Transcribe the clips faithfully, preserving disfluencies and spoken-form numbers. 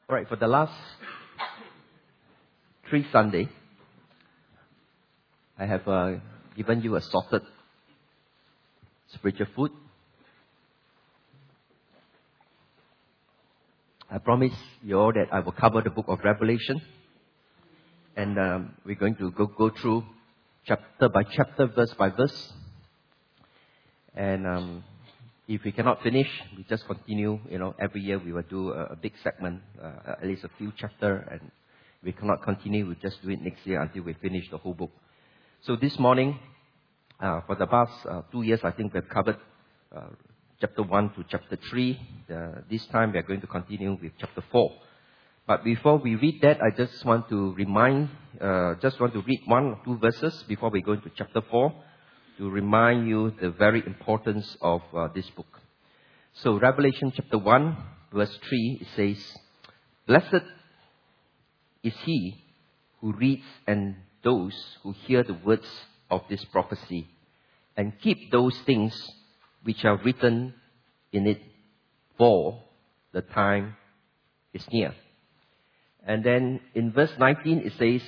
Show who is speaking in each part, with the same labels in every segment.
Speaker 1: All right, for the last three Sunday, I have uh, given you a sorted spiritual food. I promise you all that I will cover the book of Revelation. And um, we're going to go, go through chapter by chapter, verse by verse. And um, if we cannot finish, we just continue. You know, every year we will do a, a big segment, uh, at least a few chapters. And if we cannot continue, we just do it next year until we finish the whole book. So this morning, uh, for the past uh, two years, I think we've covered uh, chapter one to chapter three. Uh, this time we are going to continue with chapter four. But before we read that, I just want to remind, uh, just want to read one or two verses before we go into chapter four to remind you the very importance of uh, this book. So Revelation chapter one, verse three, it says, "Blessed is he who reads and those who hear the words of this prophecy and keep those things which are written in it, for the time is near." And then in verse nineteen it says,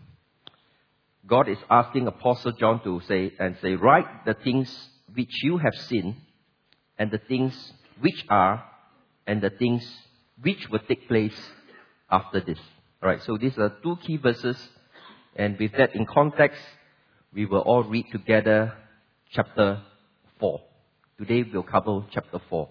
Speaker 1: God is asking Apostle John to say, and say, "Write the things which you have seen, and the things which are, and the things which will take place after this." Alright, so these are two key verses. And with that in context, we will all read together chapter four. Today we'll cover chapter four.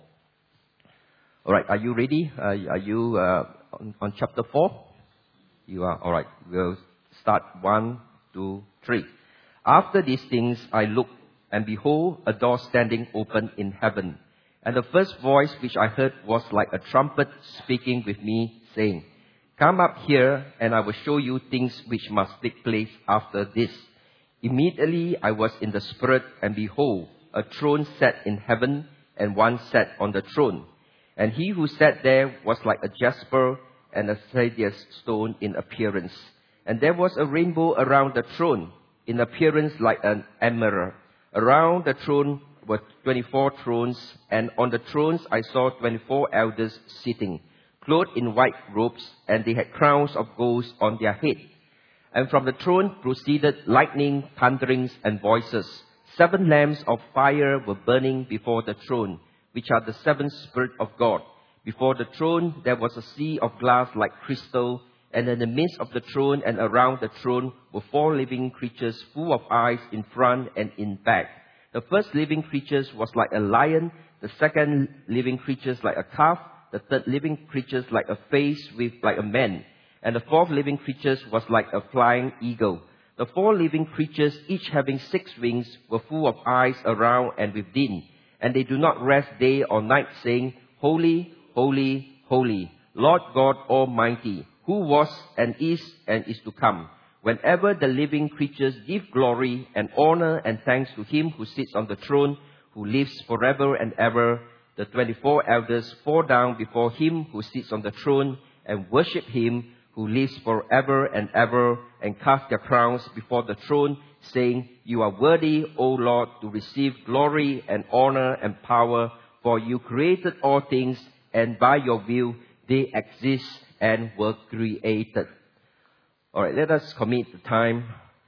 Speaker 1: Alright, are you ready? Uh, are you uh, on, on chapter four? You are? Alright, we'll start one, two, three. "After these things I looked, and behold, a door standing open in heaven. And the first voice which I heard was like a trumpet speaking with me, saying, 'Come up here, and I will show you things which must take place after this.' Immediately I was in the Spirit, and behold, a throne sat in heaven, and one sat on the throne. And he who sat there was like a jasper and a sardius stone in appearance. And there was a rainbow around the throne, in appearance like an emerald. Around the throne were twenty-four thrones, and on the thrones I saw twenty-four elders sitting, clothed in white robes, and they had crowns of gold on their head. And from the throne proceeded lightning, thunderings, and voices. Seven lamps of fire were burning before the throne, which are the seven spirits of God. Before the throne there was a sea of glass like crystal, and in the midst of the throne and around the throne were four living creatures full of eyes in front and in back. The first living creature was like a lion, the second living creature like a calf, the third living creature like a face with like a man, and the fourth living creature was like a flying eagle. The four living creatures, each having six wings, were full of eyes around and within, and they do not rest day or night, saying, 'Holy, holy, holy, Lord God Almighty, who was and is and is to come.' Whenever the living creatures give glory and honor and thanks to him who sits on the throne, who lives forever and ever, the twenty-four elders fall down before him who sits on the throne and worship him who lives forever and ever, and cast their crowns before the throne, saying, 'You are worthy, O Lord, to receive glory and honor and power, for you created all things, and by your will they exist and were created.'" Alright, let us commit the time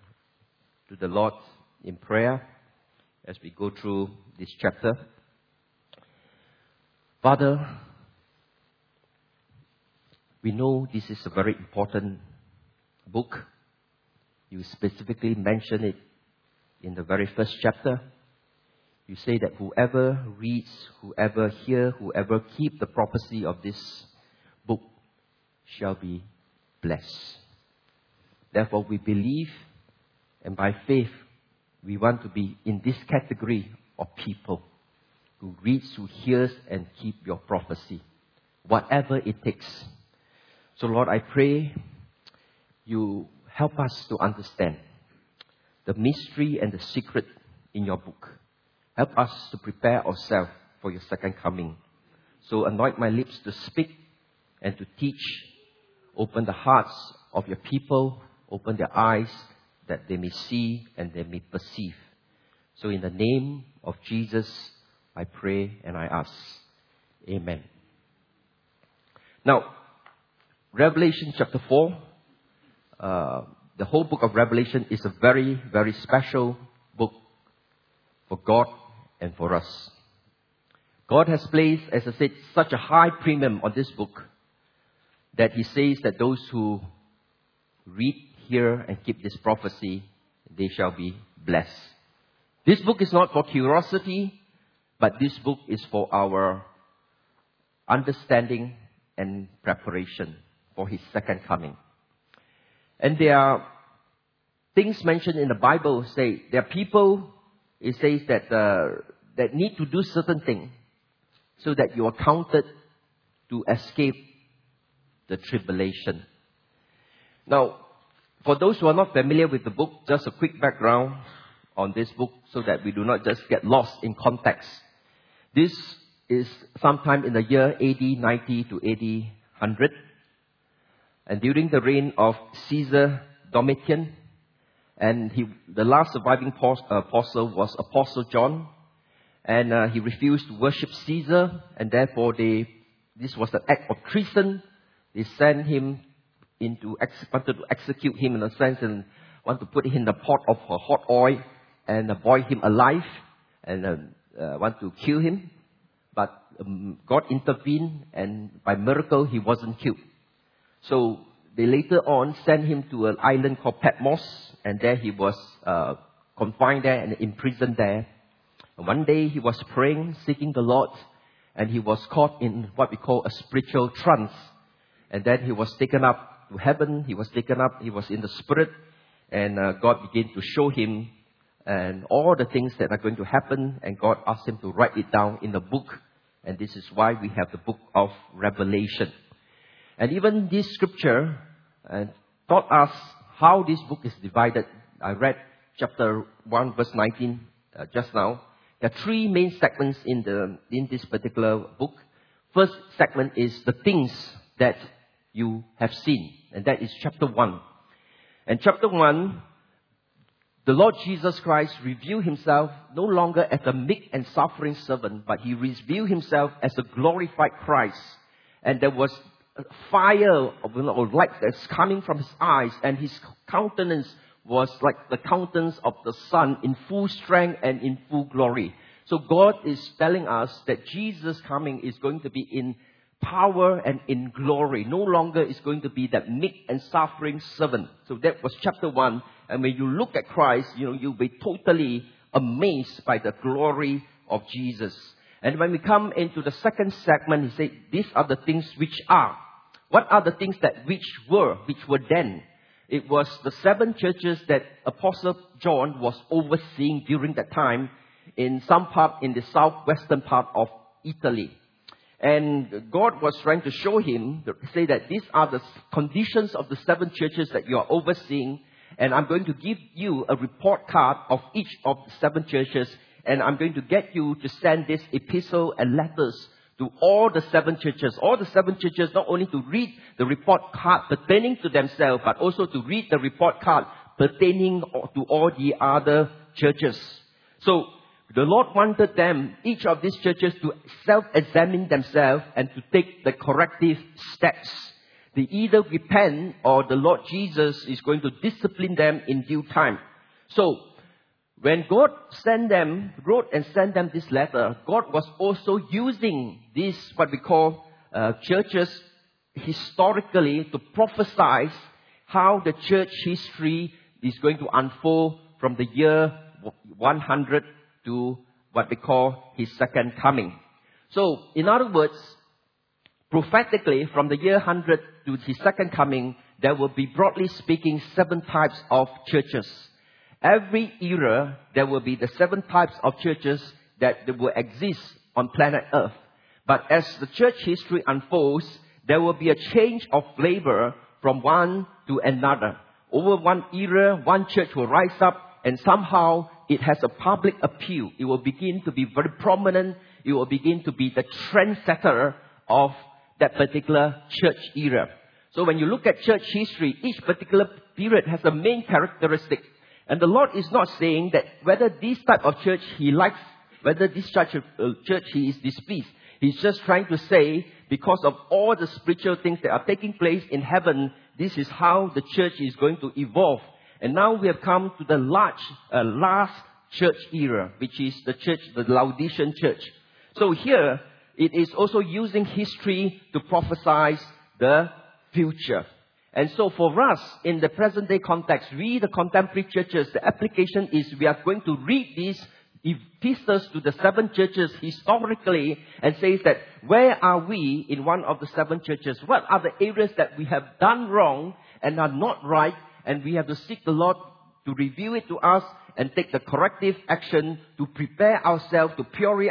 Speaker 1: to the Lord in prayer as we go through this chapter. Father, we know this is a very important book. You specifically mention it in the very first chapter. You say that whoever reads, whoever hears, whoever keeps the prophecy of this book shall be blessed. Therefore, we believe, and by faith, we want to be in this category of people who reads, who hears, and keep your prophecy, whatever it takes. So Lord, I pray you help us to understand the mystery and the secret in your book. Help us to prepare ourselves for your second coming. So anoint my lips to speak and to teach. Open the hearts of your people. Open their eyes that they may see and they may perceive. So in the name of Jesus, I pray and I ask. Amen. Now, Revelation chapter four, uh, the whole book of Revelation is a very, very special book for God and for us. God has placed, as I said, such a high premium on this book that He says that those who read, hear, and keep this prophecy, they shall be blessed. This book is not for curiosity, but this book is for our understanding and preparation for His second coming. And there are things mentioned in the Bible, say, there are people, it says that, uh, that need to do certain things so that you are counted to escape the tribulation. Now, for those who are not familiar with the book, just a quick background on this book so that we do not just get lost in context. This is sometime in the year A D ninety to A D one hundred. And during the reign of Caesar Domitian, and he, the last surviving apostle was Apostle John, and uh, he refused to worship Caesar, and therefore they, this was an act of treason. They sent him into, wanted to execute him in a sense, and want to put him in the pot of hot oil and uh, boil him alive, and uh, uh, want to kill him. But um, God intervened, and by miracle he wasn't killed. So they later on sent him to an island called Patmos, and there he was uh, confined there and imprisoned there. And one day he was praying, seeking the Lord, and he was caught in what we call a spiritual trance. And then he was taken up to heaven, he was taken up, he was in the Spirit, and uh, God began to show him and all the things that are going to happen, and God asked him to write it down in the book. And this is why we have the book of Revelation. And even this scripture uh, taught us how this book is divided. I read chapter one, verse nineteen uh, just now. There are three main segments in the in this particular book. First segment is the things that you have seen, and that is chapter one. And chapter one, the Lord Jesus Christ revealed Himself no longer as a meek and suffering servant, but He revealed Himself as a glorified Christ. And there was fire of, you know, light that's coming from His eyes, and His countenance was like the countenance of the sun in full strength and in full glory. So God is telling us that Jesus' coming is going to be in power and in glory. No longer is going to be that meek and suffering servant. So that was chapter one. And when you look at Christ, you know, you'll be totally amazed by the glory of Jesus. And when we come into the second segment, he said, these are the things which are. What are the things that which were, which were then? It was the seven churches that Apostle John was overseeing during that time in some part in the southwestern part of Italy. And God was trying to show him, to say that these are the conditions of the seven churches that you are overseeing. And I'm going to give you a report card of each of the seven churches. And I'm going to get you to send this epistle and letters to all the seven churches. All the seven churches, not only to read the report card pertaining to themselves, but also to read the report card pertaining to all the other churches. So, the Lord wanted them, each of these churches, to self-examine themselves and to take the corrective steps. They either repent or the Lord Jesus is going to discipline them in due time. So, when God sent them, wrote and sent them this letter, God was also using these, what we call uh, churches, historically to prophesy how the church history is going to unfold from the year one hundred to what we call His second coming. So, in other words, prophetically, from the year one hundred to His second coming, there will be, broadly speaking, seven types of churches. Every era, there will be the seven types of churches that will exist on planet Earth. But as the church history unfolds, there will be a change of flavor from one to another. Over one era, one church will rise up, and somehow it has a public appeal. It will begin to be very prominent. It will begin to be the trendsetter of that particular church era. So when you look at church history, each particular period has a main characteristic. And the Lord is not saying that whether this type of church He likes, whether this church, uh, church He is displeased. He's just trying to say, because of all the spiritual things that are taking place in heaven, this is how the church is going to evolve. And now we have come to the large, uh, last church era, which is the church, the Laodicean church. So here, it is also using history to prophesy the future. And so for us, in the present day context, we, the contemporary churches, the application is we are going to read these epistles to the seven churches historically and says that where are we in one of the seven churches? What are the areas that we have done wrong and are not right? And we have to seek the Lord to reveal it to us and take the corrective action to prepare ourselves, to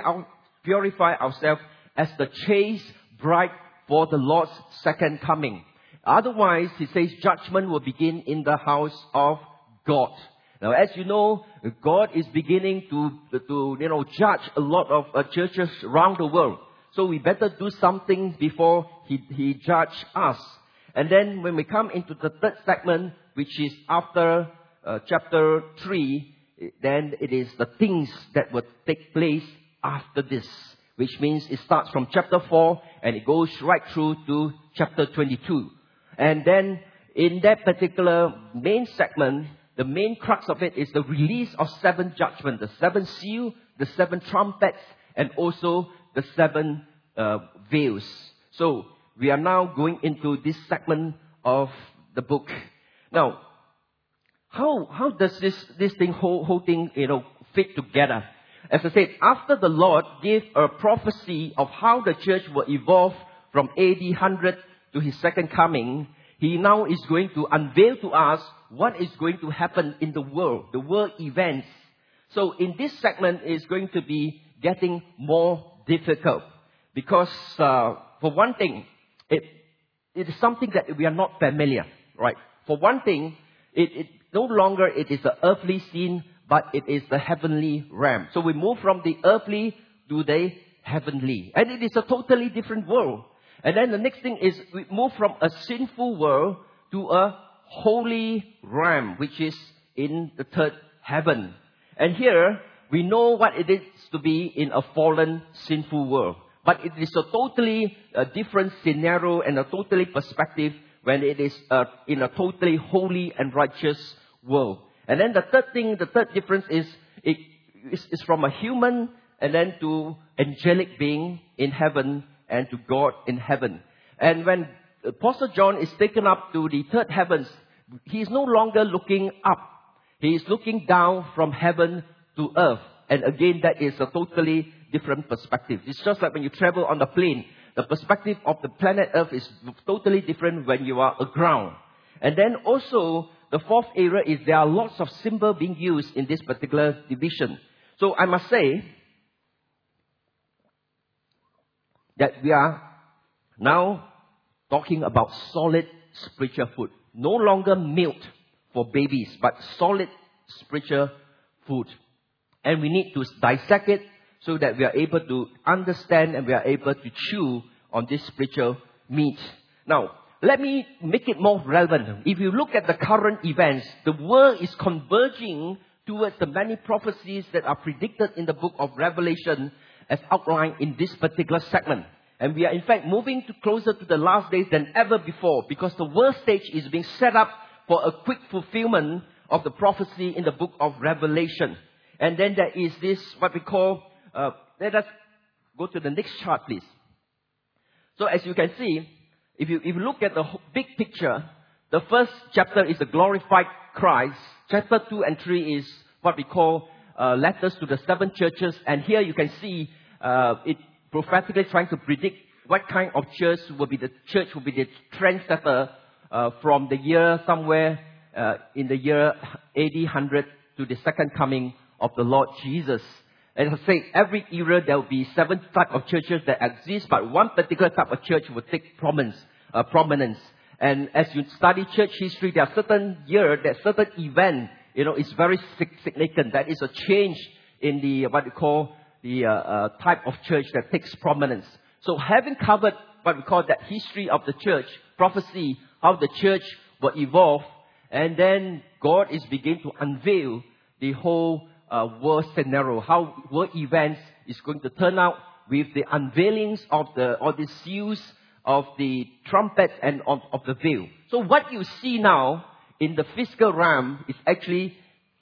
Speaker 1: purify ourselves as the chaste bride for the Lord's second coming. Otherwise, he says, judgment will begin in the house of God. Now, as you know, God is beginning to, to you know, judge a lot of uh, churches around the world. So we better do something before he, he judge us. And then when we come into the third segment, which is after uh, chapter three, then it is the things that will take place after this. Which means it starts from chapter four and it goes right through to chapter twenty-two. And then in that particular main segment, the main crux of it is the release of seven judgments, the seven seal, the seven trumpets, and also the seven uh, veils. So we are now going into this segment of the book. Now, how how does this this thing whole whole thing you know fit together? As I said, after the Lord gave a prophecy of how the church will evolve from A D one hundred to His second coming, He now is going to unveil to us what is going to happen in the world, the world events. So in this segment, it's going to be getting more difficult. Because uh, for one thing, it, it is something that we are not familiar, right? For one thing, it, it no longer it is the earthly scene, but it is the heavenly realm. So we move from the earthly to the heavenly. And it is a totally different world. And then the next thing is we move from a sinful world to a holy realm, which is in the third heaven. And here, we know what it is to be in a fallen, sinful world. But it is a totally uh, different scenario and a totally perspective when it is uh, in a totally holy and righteous world. And then the third thing, the third difference is it is, is from a human and then to angelic being in heaven and to God in heaven. And when Apostle John is taken up to the third heavens, he is no longer looking up. He is looking down from heaven to earth. And again, that is a totally different perspective. It's just like when you travel on the plane. The perspective of the planet Earth is totally different when you are aground. And then also, the fourth area is there are lots of symbols being used in this particular division. So I must say that we are now talking about solid spiritual food. No longer milk for babies, but solid spiritual food. And we need to dissect it so that we are able to understand and we are able to chew on this spiritual meat. Now, let me make it more relevant. If you look at the current events, the world is converging towards the many prophecies that are predicted in the book of Revelation as outlined in this particular segment. And we are in fact moving to closer to the last days than ever before because the world stage is being set up for a quick fulfillment of the prophecy in the book of Revelation. And then there is this, what we call, uh, let us go to the next chart, please. So as you can see, if you, if you look at the big picture, the first chapter is the glorified Christ. Chapter two and three is what we call uh, letters to the seven churches. And here you can see uh, it prophetically trying to predict what kind of church will be the church will be the trendsetter uh, from the year somewhere uh, in the year A D one hundred to the second coming of the Lord Jesus. As I say, every era there will be seven types of churches that exist, but one particular type of church will take prominence. Uh, prominence. And as you study church history, there are certain year, that certain event, you know, is very significant. That is a change in the what we call the uh, uh, type of church that takes prominence. So, having covered what we call that history of the church, prophecy, how the church will evolve, and then God is beginning to unveil the whole Uh, world scenario, how world events is going to turn out with the unveilings of the, or the seals of the trumpet and of, of the veil. So what you see now in the physical realm is actually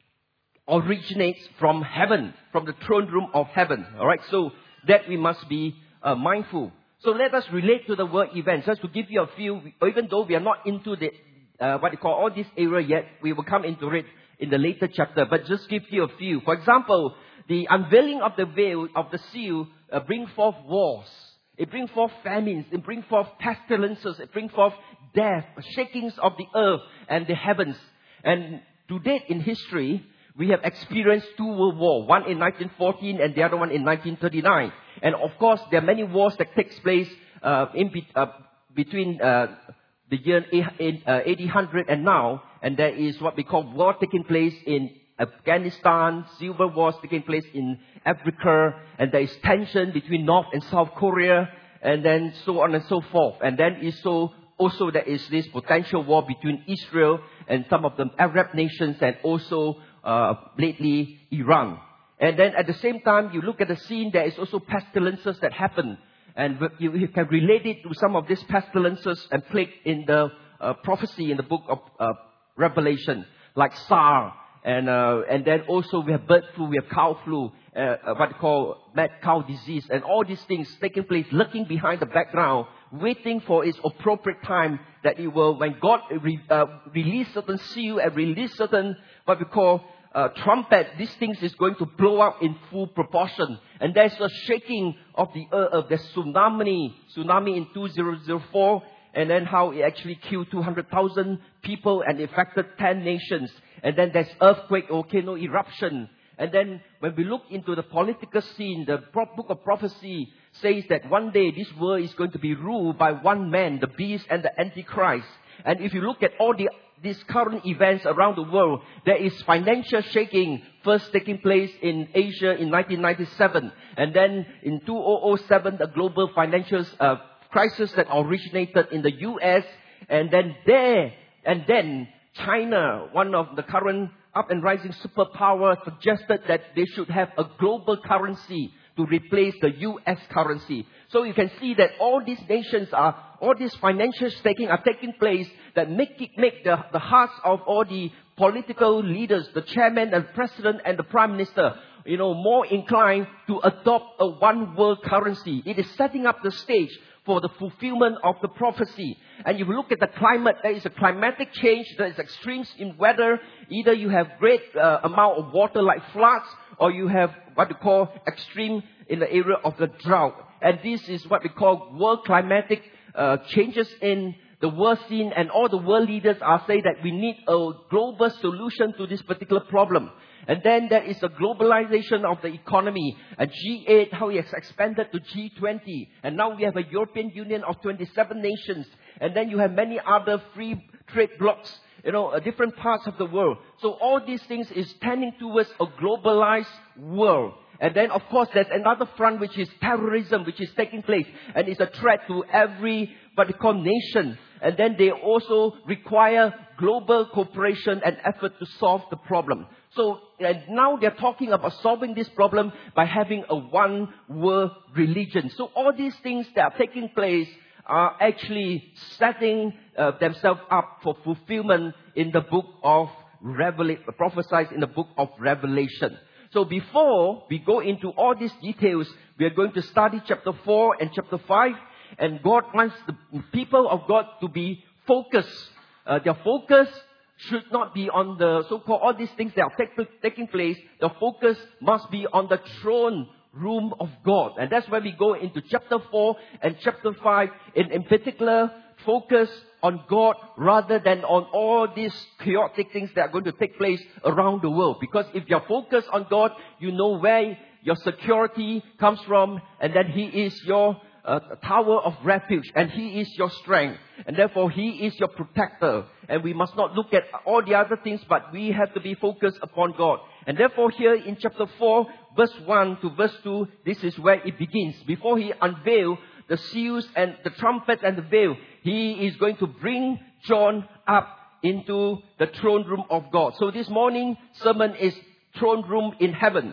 Speaker 1: originates from heaven, from the throne room of heaven. Alright, so that we must be uh, mindful. So let us relate to the word events. Just to give you a few, even though we are not into the, uh, what you call all this area yet, we will come into it in the later chapter, but just give you a few. For example, the unveiling of the veil, of the seal, uh, bring forth wars. It brings forth famines. It brings forth pestilences. It brings forth death, shakings of the earth and the heavens. And to date in history, we have experienced two world wars, one in nineteen fourteen and the other one in nineteen thirty-nine. And of course, there are many wars that takes place uh, in be- uh, between uh, the year eighteen hundred and now. And there is what we call war taking place in Afghanistan, civil wars taking place in Africa, and there is tension between North and South Korea, and then so on and so forth. And then is so also there is this potential war between Israel and some of the Arab nations, and also uh, lately Iran. And then at the same time, you look at the scene, there is also pestilences that happen, and you, you can relate it to some of these pestilences and plague in the uh, prophecy in the book of uh, Revelation, like SARS. And uh, and then also we have bird flu, we have cow flu, uh, what we call mad cow disease, and all these things taking place, lurking behind the background, waiting for its appropriate time that it will, when God re, uh, release certain seal and release certain what we call uh, trumpet, these things is going to blow up in full proportion. And there's a shaking of the earth, the tsunami, tsunami in two thousand four. And then how it actually killed two hundred thousand people and affected ten nations. And then there's earthquake, volcano eruption. And then when we look into the political scene, the book of prophecy says that one day this world is going to be ruled by one man, the beast and the antichrist. And if you look at all the these current events around the world, there is financial shaking first taking place in Asia in nineteen ninety-seven. And then in two thousand seven, the global financial uh, crisis that originated in the U S, and then there, and then China, one of the current up and rising superpower, suggested that they should have a global currency to replace the U S currency. So you can see that all these nations are, all these financial staking are taking place that make it, make the, the hearts of all the political leaders, the chairman and president and the prime minister, you know, more inclined to adopt a one world currency. It is setting up the stage for the fulfillment of the prophecy. And if you look at the climate, there is a climatic change, there is extremes in weather. Either you have great uh, amount of water like floods, or you have what we call extreme in the area of the drought. And this is what we call world climatic uh, changes in the world scene, and all the world leaders are saying that we need a global solution to this particular problem. And then there is a globalization of the economy. And G eight, how it has expanded to G twenty. And now we have a European Union of twenty-seven nations. And then you have many other free trade blocks, you know, uh, different parts of the world. So all these things is tending towards a globalized world. And then, of course, there's another front, which is terrorism, which is taking place. And it's a threat to every, what they call, nation. And then they also require global cooperation and effort to solve the problem. So, and now they're talking about solving this problem by having a one world religion. So all these things that are taking place are actually setting uh, themselves up for fulfillment in the book of Revelation, prophesied in the book of Revelation. So before we go into all these details, we are going to study chapter four and chapter five. And God wants the people of God to be focused. Uh, their focus should not be on the so-called all these things that are take, taking place. The focus must be on the throne room of God. And that's why we go into chapter four and chapter five. In, in particular, focus on God rather than on all these chaotic things that are going to take place around the world. Because if you're focused on God, you know where your security comes from, and then He is your uh, tower of refuge, and He is your strength, and therefore He is your protector. And we must not look at all the other things, but we have to be focused upon God. And therefore here in chapter four, verse one to verse two, this is where it begins. Before He unveiled the seals and the trumpet and the veil, He is going to bring John up into the throne room of God. So this morning sermon is throne room in heaven.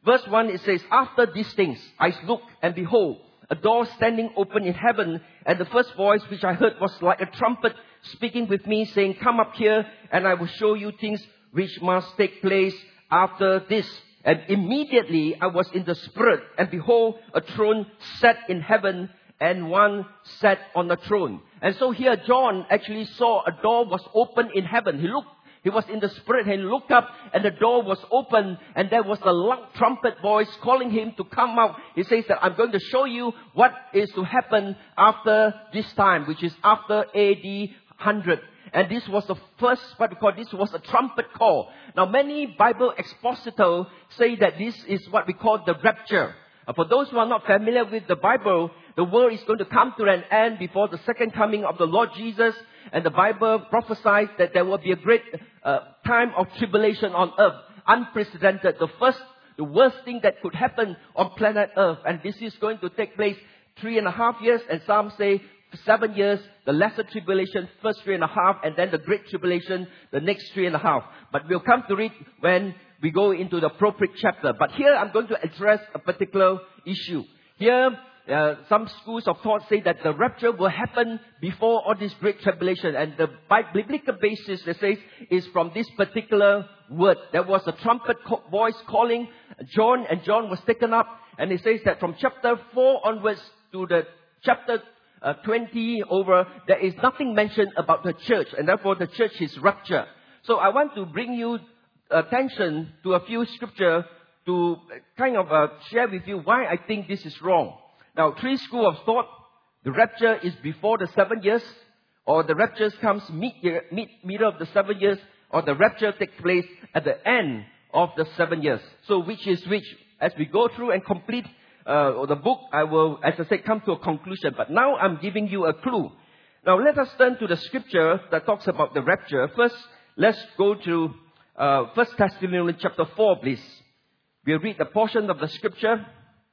Speaker 1: Verse one, it says, after these things, I looked, and behold, a door standing open in heaven, and the first voice which I heard was like a trumpet speaking with me, saying, come up here, and I will show you things which must take place after this. And immediately I was in the Spirit, and behold, a throne set in heaven, and one sat on the throne. And so here John actually saw a door was open in heaven. He looked, he was in the Spirit, and he looked up, and the door was open, and there was a loud trumpet voice calling him to come out. He says that I'm going to show you what is to happen after this time, which is after A D one hundred. And this was the first, what we call, this was a trumpet call. Now many Bible expositors say that this is what we call the rapture. Uh, for those who are not familiar with the Bible, the world is going to come to an end before the second coming of the Lord Jesus. And the Bible prophesies that there will be a great uh, time of tribulation on earth. Unprecedented. The first, the worst thing that could happen on planet earth. And this is going to take place three and a half years. And some say seven years, the lesser tribulation, first three and a half, and then the great tribulation, the next three and a half. But we'll come to it when we go into the appropriate chapter. But here I'm going to address a particular issue. Here, uh, some schools of thought say that the rapture will happen before all this great tribulation. And the biblical basis, they say, is from this particular word. There was a trumpet voice calling John, and John was taken up. And it says that from chapter four onwards to the chapter Uh, twenty over, there is nothing mentioned about the church, and therefore the church is raptured. So I want to bring you attention to a few scripture to kind of uh, share with you why I think this is wrong. Now, three school of thought: the rapture is before the seven years, or the rapture comes mid year, mid middle of the seven years, or the rapture takes place at the end of the seven years. So which is which? As we go through and complete Uh, the book, I will, as I said, come to a conclusion. But now I'm giving you a clue. Now let us turn to the scripture that talks about the rapture. First, let's go to uh, First Thessalonians chapter four, please. We'll read a portion of the scripture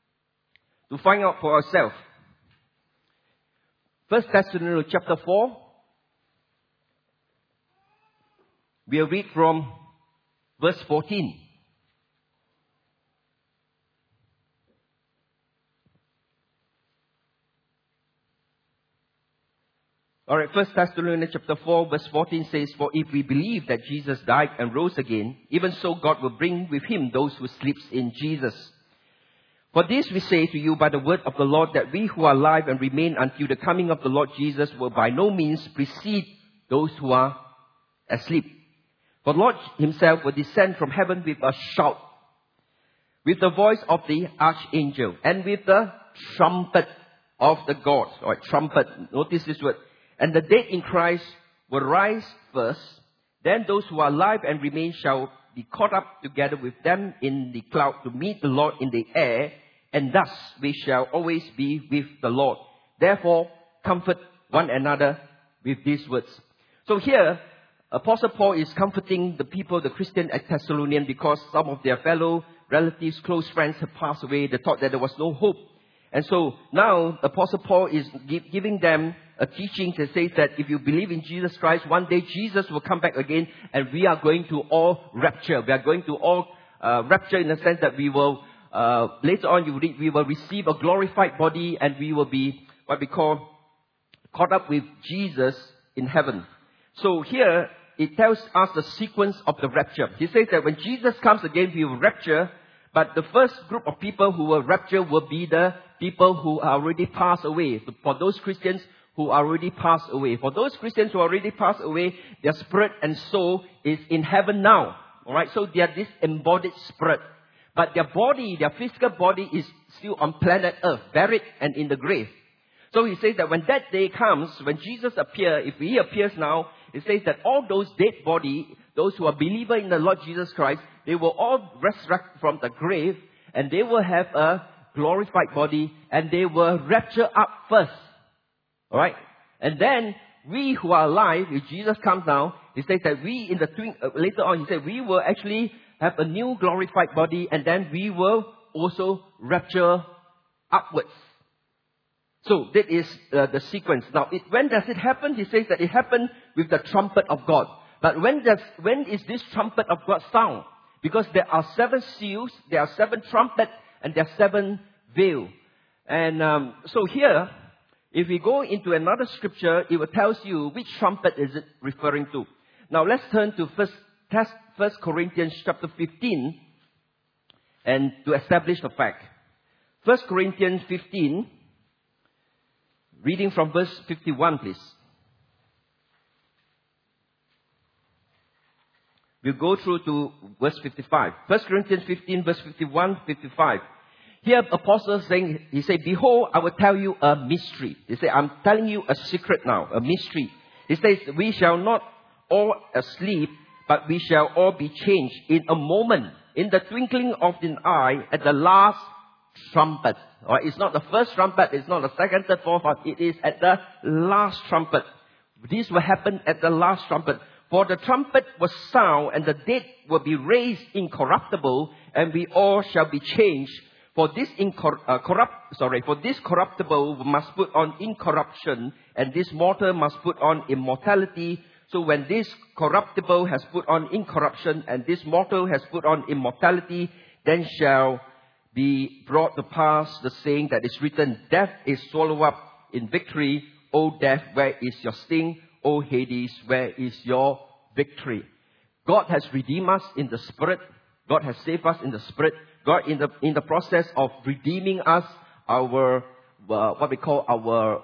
Speaker 1: to find out for ourselves. First Thessalonians chapter four. We'll read from verse fourteen. Alright, First Thessalonians chapter four verse fourteen says, for if we believe that Jesus died and rose again, even so God will bring with him those who sleep in Jesus. For this we say to you by the word of the Lord, that we who are alive and remain until the coming of the Lord Jesus will by no means precede those who are asleep. For the Lord himself will descend from heaven with a shout, with the voice of the archangel, and with the trumpet of the God. Alright, trumpet. Notice this word. And the dead in Christ will rise first. Then those who are alive and remain shall be caught up together with them in the cloud to meet the Lord in the air. And thus we shall always be with the Lord. Therefore, comfort one another with these words. So here, Apostle Paul is comforting the people, the Christian at Thessalonian, because some of their fellow relatives, close friends have passed away. They thought that there was no hope. And so now Apostle Paul is give, giving them a teaching that says that if you believe in Jesus Christ, one day Jesus will come back again, and we are going to all rapture. We are going to all uh, rapture in the sense that we will, uh, later on you read, we will receive a glorified body, and we will be what we call caught up with Jesus in heaven. So here it tells us the sequence of the rapture. He says that when Jesus comes again, we will rapture. But the first group of people who will rapture will be the people who are already passed away. So for those Christians who are already passed away. For those Christians who are already passed away, their spirit and soul is in heaven now. Alright, so they are this embodied spirit. But their body, their physical body is still on planet earth, buried and in the grave. So he says that when that day comes, when Jesus appears, if he appears now, it says that all those dead bodies, those who are believers in the Lord Jesus Christ, they will all resurrect from the grave, and they will have a glorified body, and they will rapture up first. Alright? And then, we who are alive, if Jesus comes now, he says that we in the twin, uh, later on, he said we will actually have a new glorified body, and then we will also rapture upwards. So that is uh, the sequence. Now, it, when does it happen? He says that it happened with the trumpet of God. But when does when is this trumpet of God sound? Because there are seven seals, there are seven trumpets, and there are seven veils. And um, so here, if we go into another scripture, it will tell you which trumpet is it referring to. Now let's turn to First, First Corinthians chapter fifteen, and to establish the fact. First Corinthians fifteen, reading from verse fifty-one, please. We'll go through to verse fifty-five. First Corinthians fifteen, verse fifty-one, fifty-five. Here, Apostle is saying, he said, behold, I will tell you a mystery. He said, I'm telling you a secret now, a mystery. He says, we shall not all sleep, but we shall all be changed in a moment, in the twinkling of an eye, at the last trumpet. Alright, it's not the first trumpet, it's not the second, third, fourth, it is at the last trumpet. This will happen at the last trumpet. For the trumpet will sound, and the dead will be raised incorruptible, and we all shall be changed. For this incor- uh, corrupt, sorry, for this corruptible must put on incorruption, and this mortal must put on immortality. So when this corruptible has put on incorruption, and this mortal has put on immortality, then shall be brought to pass the saying that is written, death is swallowed up in victory. O death, where is your sting? O Hades, where is your victory? God has redeemed us in the Spirit. God has saved us in the Spirit. God, in the in the process of redeeming us, our uh, what we call our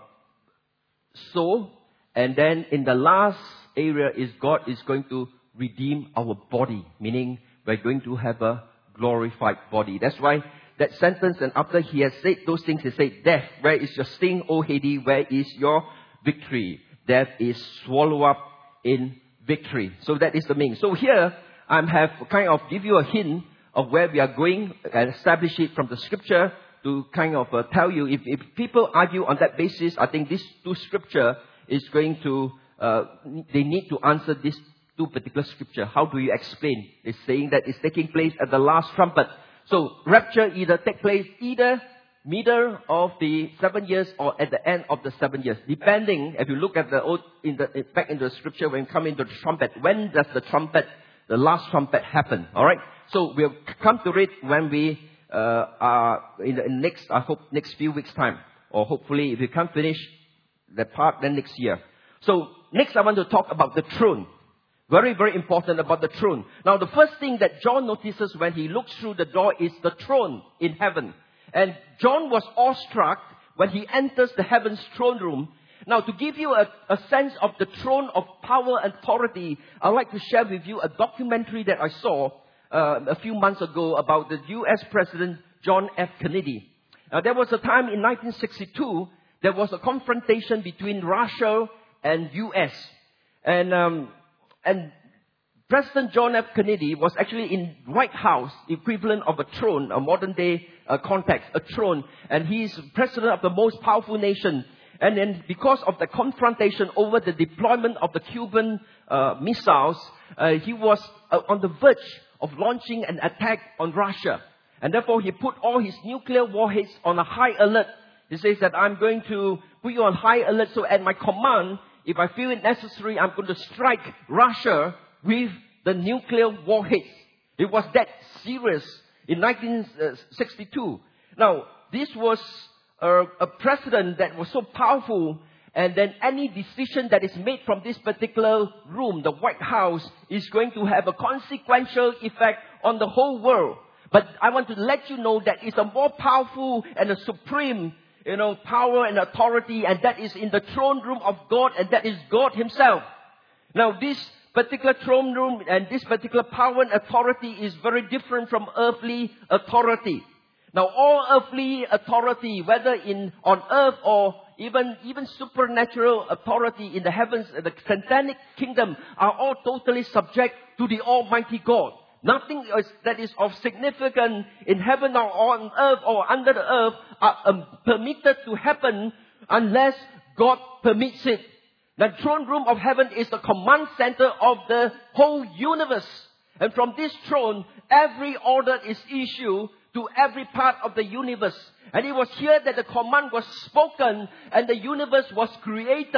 Speaker 1: soul, and then in the last area is God is going to redeem our body, meaning we're going to have a glorified body. That's why that sentence, and after he has said those things, he said, "Death, where is your sting? O Hades, where is your victory?" Death is swallowed up in victory. So that is the meaning. So here I have kind of give you a hint of where we are going and establish it from the scripture to kind of uh, tell you. If, if people argue on that basis, I think this two scripture is going to, uh, they need to answer this two particular scripture. How do you explain? It's saying that it's taking place at the last trumpet. So rapture either take place either middle of the seven years or at the end of the seven years. Depending, if you look at the old, in the, back in the scripture when you come into the trumpet, when does the trumpet, the last trumpet happen? Alright? So we'll come to it when we uh, are in the in next, I hope, next few weeks' time. Or hopefully, if we can't finish that part, then next year. So next I want to talk about the throne. Very, very important about the throne. Now the first thing that John notices when he looks through the door is the throne in heaven. And John was awestruck when he enters the heaven's throne room. Now, to give you a, a sense of the throne of power and authority, I'd like to share with you a documentary that I saw uh, a few months ago about the U S President John F. Kennedy. Now, there was a time in nineteen sixty-two, there was a confrontation between Russia and U S. And, um, and President John F. Kennedy was actually in White House, equivalent of a throne, a modern day uh, context, a throne. And he's president of the most powerful nation. And then because of the confrontation over the deployment of the Cuban uh, missiles, uh, he was uh, on the verge of launching an attack on Russia. And therefore he put all his nuclear warheads on a high alert. He says that I'm going to put you on high alert, so at my command, if I feel it necessary, I'm going to strike Russia with the nuclear warheads. It was that serious in nineteen sixty-two. Now, this was a, a precedent that was so powerful, and then any decision that is made from this particular room, the White House, is going to have a consequential effect on the whole world. But I want to let you know that it's a more powerful and a supreme, you know, power and authority, and that is in the throne room of God, and that is God Himself. Now, this particular throne room and this particular power and authority is very different from earthly authority. Now, all earthly authority, whether in on earth or even even supernatural authority in the heavens, the satanic kingdom, are all totally subject to the Almighty God. Nothing is, that is of significance in heaven or on earth or under the earth are um, permitted to happen unless God permits it. The throne room of heaven is the command center of the whole universe. And from this throne, every order is issued to every part of the universe. And it was here that the command was spoken and the universe was created.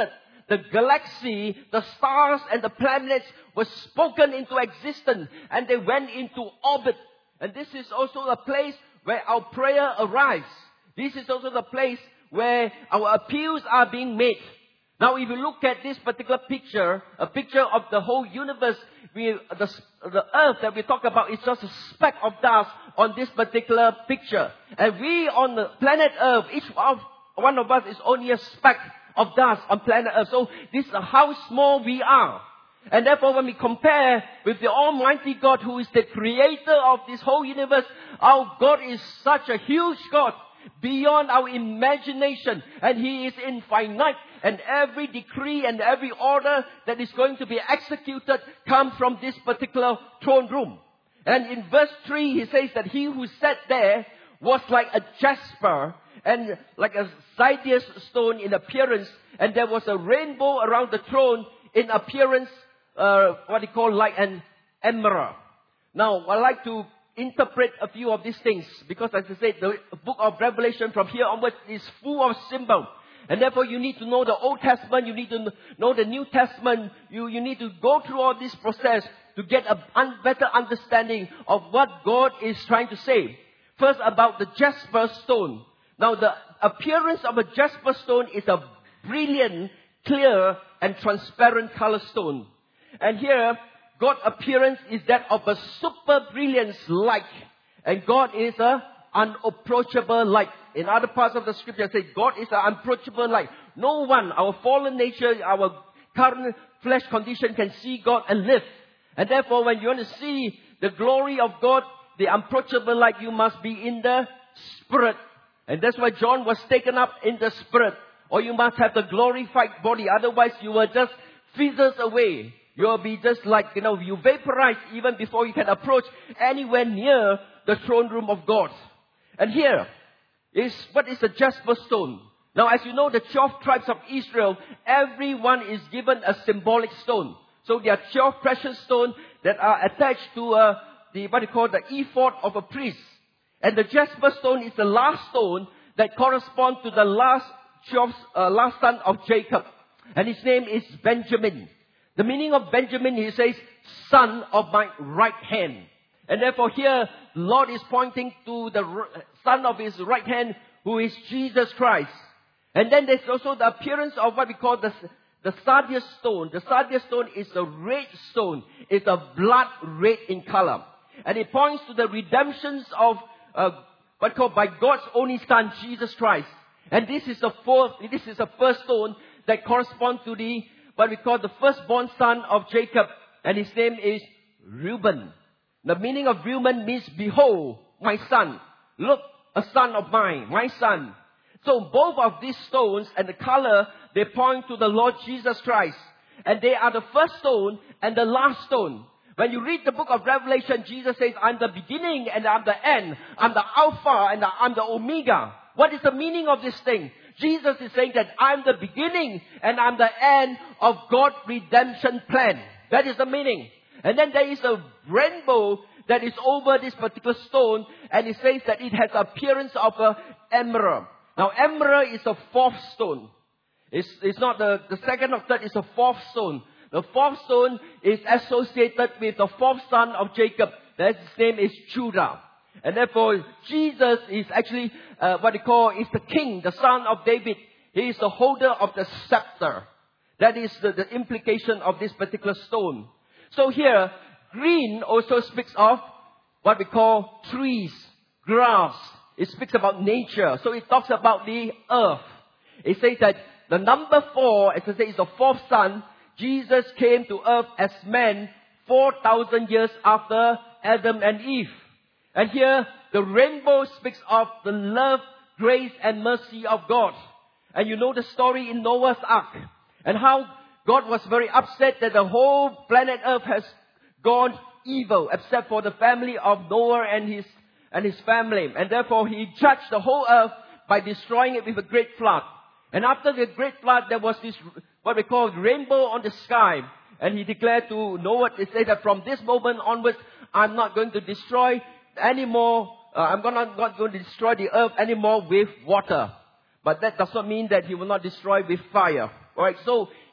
Speaker 1: the galaxy, the stars and the planets were spoken into existence and they went into orbit. And this is also a place where our prayer arrives. This is also the place where our appeals are being made. Now, if you look at this particular picture, a picture of the whole universe, we, the, the earth that we talk about is just a speck of dust on this particular picture. And we on the planet Earth, each of, one of us is only a speck of dust on planet Earth. So this is how small we are. And therefore, when we compare with the Almighty God, who is the creator of this whole universe, our God is such a huge God, beyond our imagination, and He is infinite, and every decree and every order that is going to be executed comes from this particular throne room. And in verse three, He says that He who sat there was like a jasper and like a sardius stone in appearance, and there was a rainbow around the throne in appearance, uh, what they call like an emerald. Now, I like to interpret a few of these things, because as I said, the book of Revelation from here onwards is full of symbols. And therefore you need to know the Old Testament, you need to know the New Testament, you, you need to go through all this process to get a un- better understanding of what God is trying to say. First, about the jasper stone. Now, the appearance of a jasper stone is a brilliant, clear and transparent color stone. And here, God's appearance is that of a super brilliance light. And God is a unapproachable light. In other parts of the scripture, it says God is an unapproachable light. No one, our fallen nature, our current flesh condition can see God and live. And therefore, when you want to see the glory of God, the unapproachable light, you must be in the Spirit. And that's why John was taken up in the Spirit. Or you must have the glorified body. Otherwise, you will just fizzle away. You'll be just like, you know, you vaporize even before you can approach anywhere near the throne room of God. And here is what is the jasper stone. Now, as you know, the twelve tribes of Israel, everyone is given a symbolic stone. So there are twelve precious stones that are attached to uh, the what you call the ephod of a priest. And the jasper stone is the last stone that corresponds to the last twelve, uh, last son of Jacob. And his name is Benjamin. The meaning of Benjamin, he says, son of my right hand. And therefore here, the Lord is pointing to the son of his right hand, who is Jesus Christ. And then there's also the appearance of what we call the, the sardius stone. The sardius stone is a red stone. It's a blood red in color. And it points to the redemptions of uh, what called by God's only Son, Jesus Christ. And this is the fourth, this is the first stone that corresponds to the what we call the firstborn son of Jacob, and his name is Reuben. The meaning of Reuben means, behold, my son. Look, a son of mine, my son. So both of these stones and the color, they point to the Lord Jesus Christ. And they are the first stone and the last stone. When you read the book of Revelation, Jesus says, I'm the beginning and I'm the end. I'm the Alpha and I'm the Omega. What is the meaning of this thing? Jesus is saying that I'm the beginning and I'm the end of God's redemption plan. That is the meaning. And then there is a rainbow that is over this particular stone, and it says that it has appearance of an emerald. Now, emerald is a fourth stone. It's, it's not the, the second or third, it's a fourth stone. The fourth stone is associated with the fourth son of Jacob. That his name is Judah. And therefore, Jesus is actually uh, what they call is the king, the son of David. He is the holder of the scepter. That is the, the implication of this particular stone. So here, green also speaks of what we call trees, grass. It speaks about nature. So it talks about the earth. It says that the number four, as I say, is the fourth son. Jesus came to earth as man four thousand years after Adam and Eve. And here, the rainbow speaks of the love, grace, and mercy of God. And you know the story in Noah's Ark. And how God was very upset that the whole planet Earth has gone evil, except for the family of Noah and his, and his family. And therefore, He judged the whole earth by destroying it with a great flood. And after the great flood, there was this, what we call rainbow on the sky. And He declared to Noah, He said that from this moment onwards, I'm not going to destroy anymore, uh, I'm not, not going to destroy the earth anymore with water. But that does not mean that He will not destroy with fire. Alright, so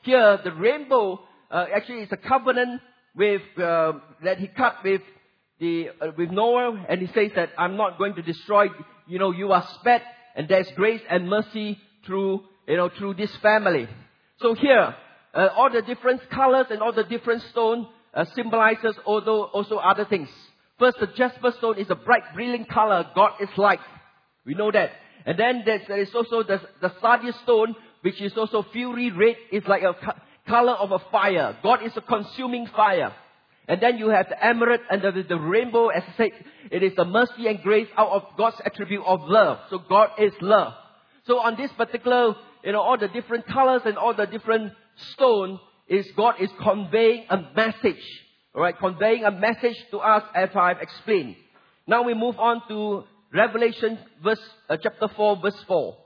Speaker 1: here the rainbow uh, actually is a covenant with uh, that he cut with the uh, with Noah, and he says that I'm not going to destroy. You know, you are spared, and there's grace and mercy through you know through this family. So here, uh, all the different colors and all the different stone uh, symbolizes although also other things. First, the jasper stone is a bright, brilliant color. God is light. We know that. And then there's, there is also the, the sardius stone, which is also fury red. It's like a co- color of a fire. God is a consuming fire. And then you have the emerald and the, the rainbow. As I said, it is the mercy and grace out of God's attribute of love. So God is love. So on this particular, you know, all the different colors and all the different stone is God is conveying a message. Alright, conveying a message to us as I've explained. Now we move on to Revelation verse, uh, chapter four, verse four.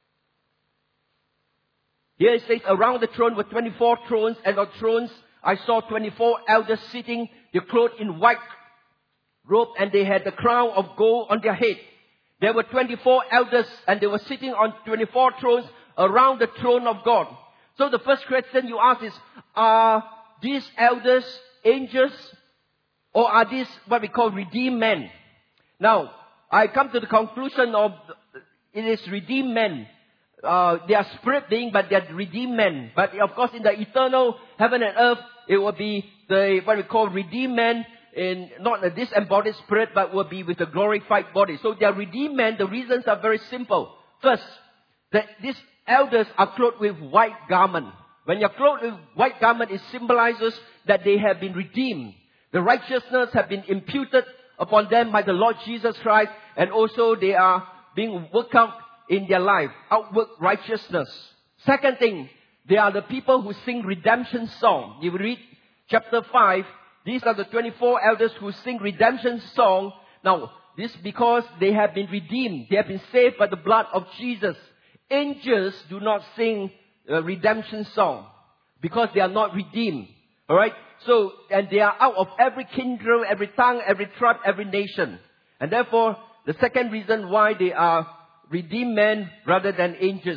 Speaker 1: Here it says, around the throne were twenty-four thrones, and on thrones I saw twenty-four elders sitting, they clothed in white robe, and they had the crown of gold on their head. There were twenty-four elders, and they were sitting on twenty-four thrones around the throne of God. So the first question you ask is, are these elders angels, or are these what we call redeemed men? Now, I come to the conclusion of it is redeemed men. Uh, they are spirit beings, but they are redeemed men. But of course, in the eternal heaven and earth, it will be the what we call redeemed men, in not a disembodied spirit, but will be with a glorified body. So they are redeemed men. The reasons are very simple. First, that these elders are clothed with white garment. When you're clothed with white garment, it symbolizes that they have been redeemed. The righteousness have been imputed upon them by the Lord Jesus Christ, and also they are being worked out in their life, outward righteousness. Second thing, they are the people who sing redemption song. You read chapter five, these are the twenty-four elders who sing redemption song. Now, this because they have been redeemed. They have been saved by the blood of Jesus. Angels do not sing a redemption song because they are not redeemed. Alright? So, and they are out of every kindred, every tongue, every tribe, every nation. And therefore, the second reason why they are redeemed men rather than angels.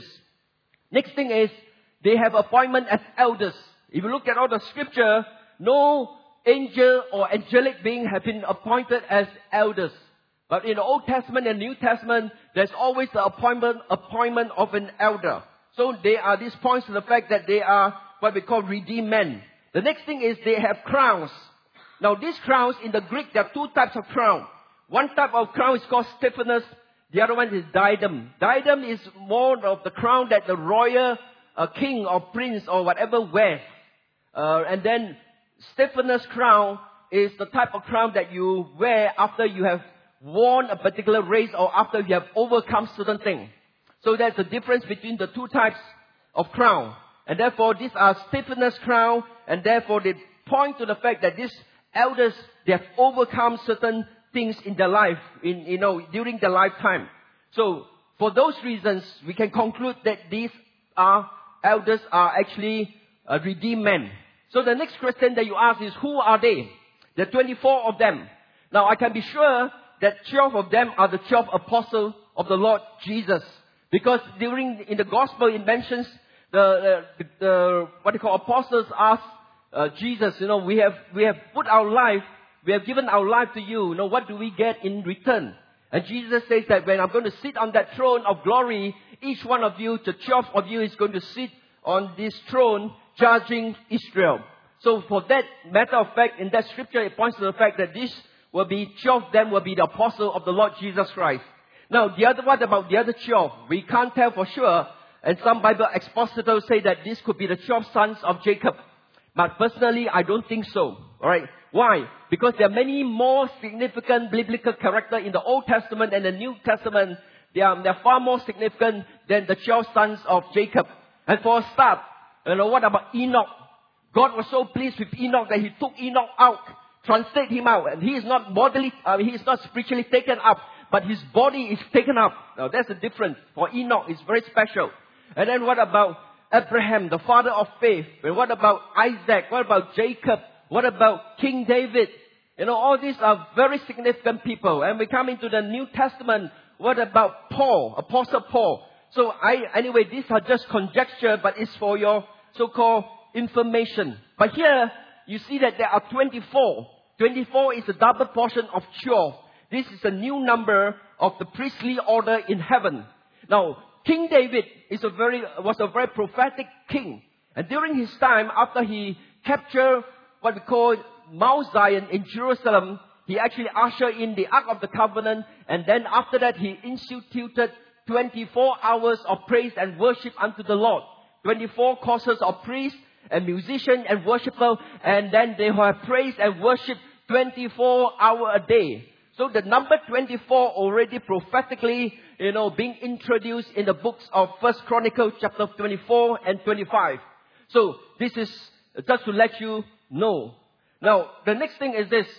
Speaker 1: Next thing is, they have appointment as elders. If you look at all the scripture, no angel or angelic being have been appointed as elders. But in the Old Testament and New Testament, there's always the appointment, appointment of an elder. So they are, this points to the fact that they are what we call redeemed men. The next thing is they have crowns. Now these crowns, in the Greek, there are two types of crown. One type of crown is called Stephanus. The other one is diadem. Diadem is more of the crown that the royal uh, king or prince or whatever wears. Uh, and then Stephanus crown is the type of crown that you wear after you have won a particular race or after you have overcome certain things. So there's a difference between the two types of crown. And therefore, these are Stephanus crown, and therefore they point to the fact that these elders, they have overcome certain things in their life, in, you know, during their lifetime. So, for those reasons, we can conclude that these are, elders are actually uh, redeemed men. So the next question that you ask is, who are they? There are twenty-four of them. Now, I can be sure that twelve of them are the twelve apostles of the Lord Jesus. Because during, in the gospel, it mentions the, the, the what they call apostles ask uh, Jesus, you know, we have, we have put our life, we have given our life to you, you know, what do we get in return? And Jesus says that when I'm going to sit on that throne of glory, each one of you, the twelve of you is going to sit on this throne judging Israel. So for that matter of fact, in that scripture, it points to the fact that this will be, twelve of them will be the apostle of the Lord Jesus Christ. Now, the other, what about the other twelve? We can't tell for sure. And some Bible expositors say that this could be the twelve sons of Jacob. But personally, I don't think so. Alright. Why? Because there are many more significant biblical characters in the Old Testament and the New Testament. They are, they are far more significant than the twelve sons of Jacob. And for a start, you know, what about Enoch? God was so pleased with Enoch that he took Enoch out, translated him out. And he is not bodily, uh, he is not spiritually taken up, but his body is taken up. Now that's the difference. For Enoch, it's very special. And then what about Abraham, the father of faith? And what about Isaac? What about Jacob? What about King David? You know, all these are very significant people. And we come into the New Testament. What about Paul, Apostle Paul? So I, anyway, these are just conjecture, but it's for your so-called information. But here, you see that there are twenty-four. twenty-four is a double portion of twelve. This is a new number of the priestly order in heaven. Now, King David is a very, was a very prophetic king. And during his time, after he captured what we call Mount Zion in Jerusalem, he actually ushered in the Ark of the Covenant. And then after that, he instituted twenty-four hours of praise and worship unto the Lord. twenty-four courses of priests and musicians and worshippers. And then they have praise and worship twenty-four hours a day. So the number twenty-four already prophetically, you know, being introduced in the books of First Chronicles chapter twenty-four and twenty-five. So this is just to let you know. Now, the next thing is this.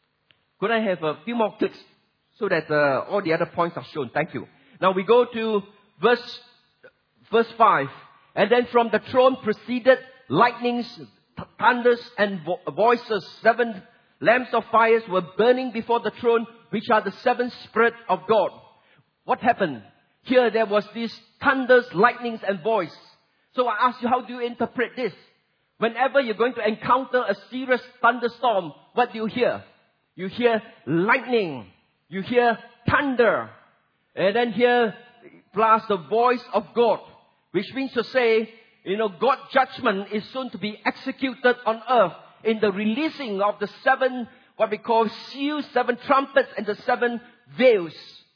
Speaker 1: Could I have a few more clicks so that uh, all the other points are shown? Thank you. Now we go to verse, verse five. And then from the throne proceeded lightnings, thunders and vo- voices. Seven lamps of fires were burning before the throne, which are the seven spirits of God. What happened? Here there was these thunders, lightnings and voice. So I ask you, how do you interpret this? Whenever you're going to encounter a serious thunderstorm, what do you hear? You hear lightning. You hear thunder. And then here, plus the voice of God. Which means to say, you know, God's judgment is soon to be executed on earth in the releasing of the seven, what we call seals, seven trumpets and the seven veils.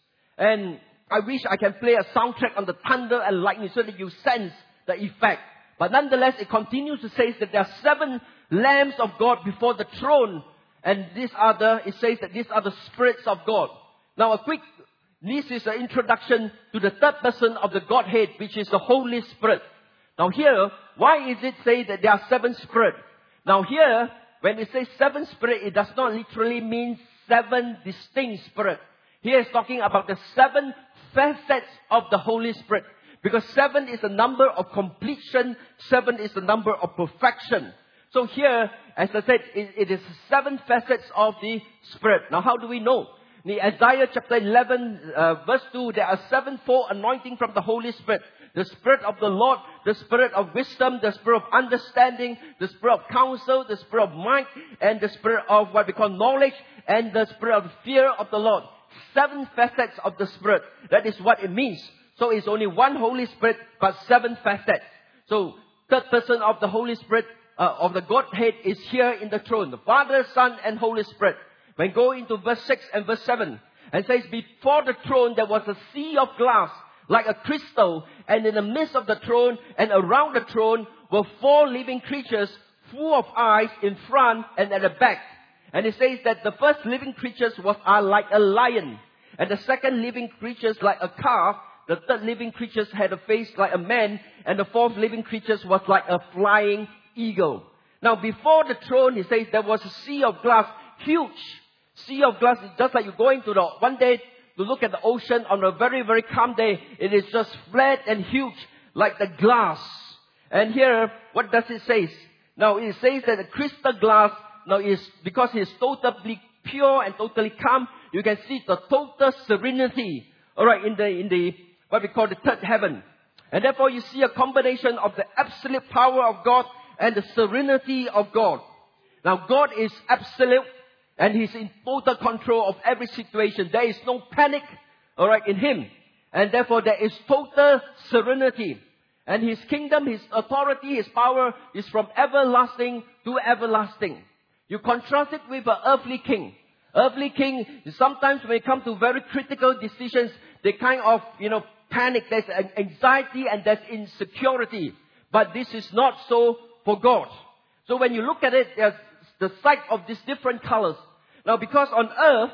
Speaker 1: And I wish I can play a soundtrack on the thunder and lightning so that you sense the effect. But nonetheless, it continues to say that there are seven lambs of God before the throne. And these are the, it says that these are the spirits of God. Now a quick, this is an introduction to the third person of the Godhead, which is the Holy Spirit. Now here, why is it say that there are seven spirits? Now here, when it says seven spirits, it does not literally mean seven distinct spirits. Here it's talking about the seven facets of the Holy Spirit. Because seven is the number of completion. Seven is the number of perfection. So here, as I said, it, it is seven facets of the Spirit. Now how do we know? In Isaiah chapter eleven, uh, verse two, there are sevenfold anointing from the Holy Spirit. The Spirit of the Lord, the Spirit of wisdom, the Spirit of understanding, the Spirit of counsel, the Spirit of might, and the Spirit of what we call knowledge, and the Spirit of fear of the Lord. Seven facets of the Spirit. That is what it means. So it's only one Holy Spirit, but seven facets. So third person of the Holy Spirit, uh, of the Godhead is here in the throne. The Father, Son, and Holy Spirit. When go into verse six and verse seven, and says, before the throne there was a sea of glass, like a crystal, and in the midst of the throne and around the throne were four living creatures, full of eyes in front and at the back. And it says that the first living creatures was are like a lion, and the second living creatures like a calf. The third living creatures had a face like a man, and the fourth living creatures was like a flying eagle. Now before the throne, he says there was a sea of glass, huge sea of glass. It's just like you go into the one day to look at the ocean on a very, very calm day. It is just flat and huge like the glass. And here, what does it say? Now it says that the crystal glass, now is because it is totally pure and totally calm. You can see the total serenity. Alright, in the, in the, what we call the third heaven. And therefore you see a combination of the absolute power of God and the serenity of God. Now God is absolute and He's in total control of every situation. There is no panic, alright, in Him. And therefore there is total serenity. And His kingdom, His authority, His power is from everlasting to everlasting. You contrast it with an earthly king. Earthly king, sometimes when it comes to very critical decisions, they kind of, you know, panic. There's anxiety and there's insecurity. But this is not so for God. So when you look at it, there's the sight of these different colors. Now because on earth,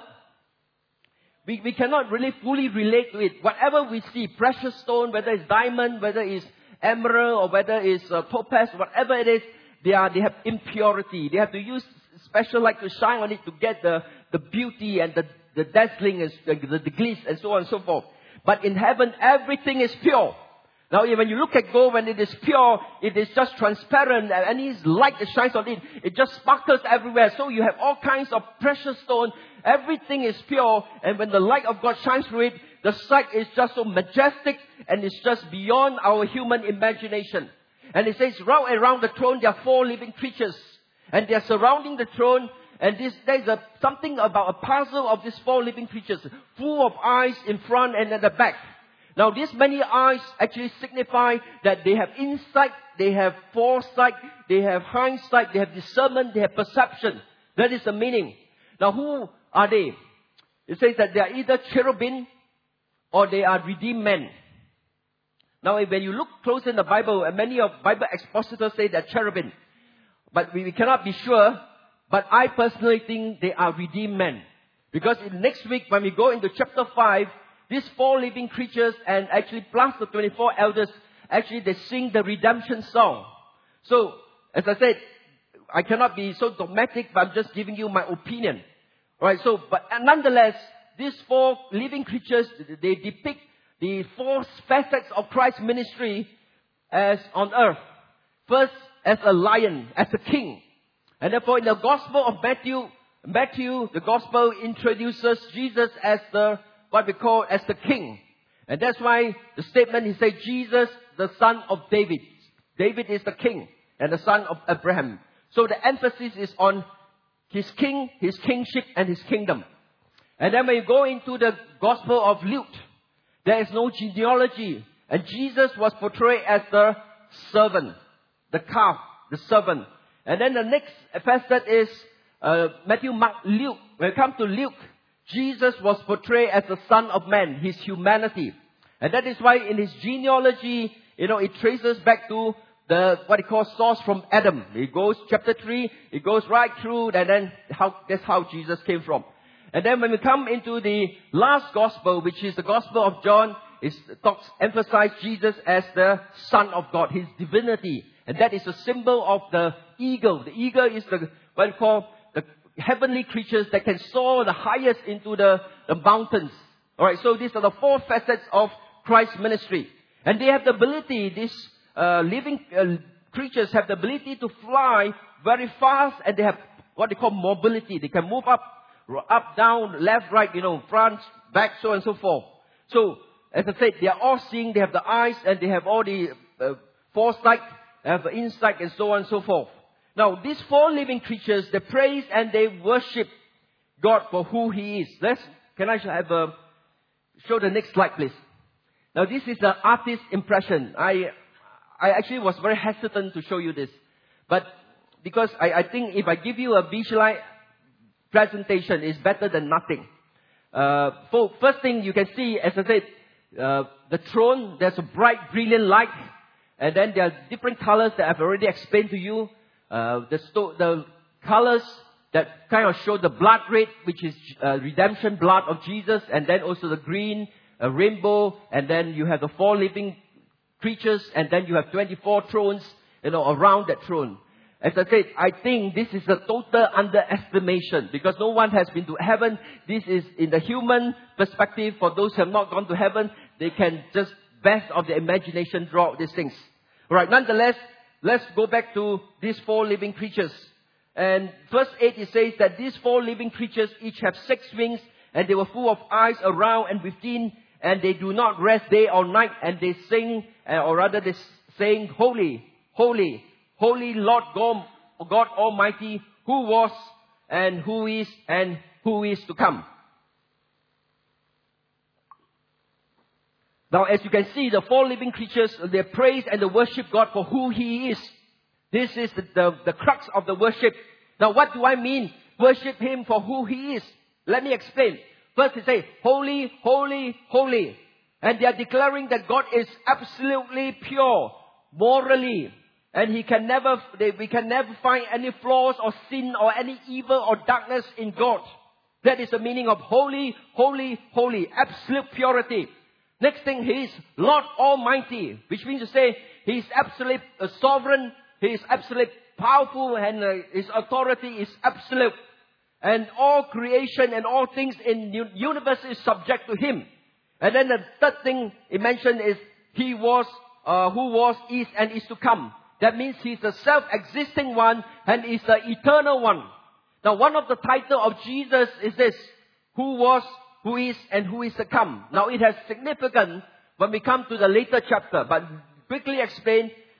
Speaker 1: we, we cannot really fully relate to it. Whatever we see, precious stone, whether it's diamond, whether it's emerald, or whether it's uh, topaz, whatever it is, they are, they have impurity. They have to use special light to shine on it to get the, the beauty and the, the dazzling, and the, the, the gliss and so on and so forth. But in heaven, everything is pure. Now, when you look at gold, when it is pure, it is just transparent, and any light that shines on it, it just sparkles everywhere. So you have all kinds of precious stone. Everything is pure, and when the light of God shines through it, the sight is just so majestic, and it's just beyond our human imagination. And it says, round and around the throne, there are four living creatures. And they are surrounding the throne. And this, there's a, something about a puzzle of these four living creatures, full of eyes in front and at the back. Now, these many eyes actually signify that they have insight, they have foresight, they have hindsight, they have discernment, they have perception. That is the meaning. Now, who are they? It says that they are either cherubim or they are redeemed men. Now, when you look close in the Bible, and many of Bible expositors say they're cherubim. But we, we cannot be sure. But I personally think they are redeemed men. Because in next week, when we go into chapter five, these four living creatures and actually plus the twenty-four elders, actually they sing the redemption song. So, as I said, I cannot be so dogmatic, but I'm just giving you my opinion. Alright, so, but nonetheless, these four living creatures, they depict the four facets of Christ's ministry as on earth. First, as a lion, as a king. And therefore, in the Gospel of Matthew, Matthew, the Gospel introduces Jesus as the, what we call as the king. And that's why the statement, he said, Jesus, the son of David. David is the king and the son of Abraham. So the emphasis is on his king, his kingship, and his kingdom. And then when you go into the Gospel of Luke, there is no genealogy. And Jesus was portrayed as the servant, the calf, the servant. And then the next facet is uh, Matthew, Mark, Luke. When it comes to Luke, Jesus was portrayed as the Son of Man, his humanity. And that is why in his genealogy, you know, it traces back to the, what he calls source from Adam. It goes, chapter three, it goes right through, and then how, that's how Jesus came from. And then when we come into the last gospel, which is the Gospel of John, it talks, emphasize Jesus as the Son of God, his divinity. And that is a symbol of the eagle. The eagle is the, what we call the heavenly creatures that can soar the highest into the, the mountains. Alright, so these are the four facets of Christ's ministry. And they have the ability, these uh, living uh, creatures have the ability to fly very fast, and they have what they call mobility. They can move up, up, down, left, right, you know, front, back, so on and so forth. So, as I said, they are all seeing, they have the eyes, and they have all the uh, foresight, they have the insight, and so on and so forth. Now, these four living creatures, they praise and they worship God for who He is. Let's, can I have a, show the next slide, please. Now, this is the artist's impression. I, I actually was very hesitant to show you this. But, because I, I think if I give you a visual presentation, it's better than nothing. Uh, for, first thing you can see, as I said, uh, the throne, there's a bright, brilliant light. And then there are different colors that I've already explained to you. Uh, the, sto- the colors that kind of show the blood red, which is uh, redemption blood of Jesus. And then also the green, a rainbow. And then you have the four living creatures. And then you have twenty-four thrones, you know, around that throne. As I said, I think this is a total underestimation because no one has been to heaven. This is in the human perspective. For those who have not gone to heaven, they can just best of their imagination draw these things. Alright, nonetheless, let's go back to these four living creatures. And verse eight, it says that these four living creatures each have six wings, and they were full of eyes around and within, and they do not rest day or night, and they sing, or rather they saying, Holy, Holy, Holy Lord God, God Almighty, who was and who is and who is to come. Now, as you can see, the four living creatures, they praise and they worship God for who He is. This is the, the, the crux of the worship. Now, what do I mean? Worship Him for who He is. Let me explain. First, they say, Holy, Holy, Holy. And they are declaring that God is absolutely pure, morally. And He can never, they, we can never find any flaws or sin or any evil or darkness in God. That is the meaning of holy, holy, holy. Absolute purity. Next thing, He is Lord Almighty, which means to say He is absolutely uh, sovereign, He is absolutely powerful, and uh, His authority is absolute. And all creation and all things in the universe is subject to Him. And then the third thing He mentioned is He was, uh, who was, is, and is to come. That means He's the self-existing one and is the eternal one. Now, one of the titles of Jesus is this, who was, who is, and who is to come. Now, it has significance when we come to the later chapter. But quickly explain,